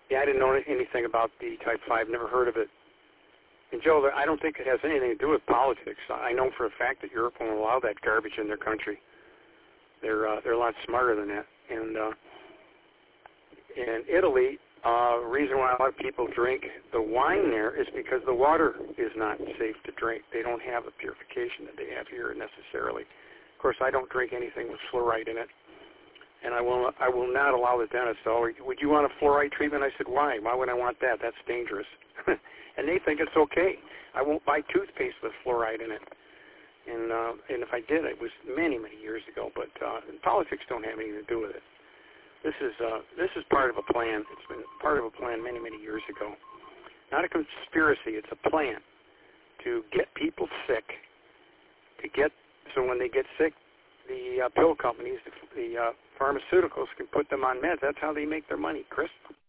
Yeah, I didn't know anything about the Type 5. Never heard of it. And, Joe, I don't think it has anything to do with politics. I know for a fact that Europe won't allow that garbage in their country. They're a lot smarter than that. And in Italy, the reason why a lot of people drink the wine there is because the water is not safe to drink. They don't have the purification that they have here necessarily. Of course, I don't drink anything with fluoride in it. And I will not allow the dentist. So, would you want a fluoride treatment? I said, why? Why would I want that? That's dangerous. And they think it's okay. I won't buy toothpaste with fluoride in it. And if I did, it was many, many years ago. But politics don't have anything to do with it. This is part of a plan. It's been part of a plan many, many years ago. Not a conspiracy. It's a plan to get people sick. So when they get sick, the pill companies, the pharmaceuticals can put them on meds. That's how they make their money, Chris.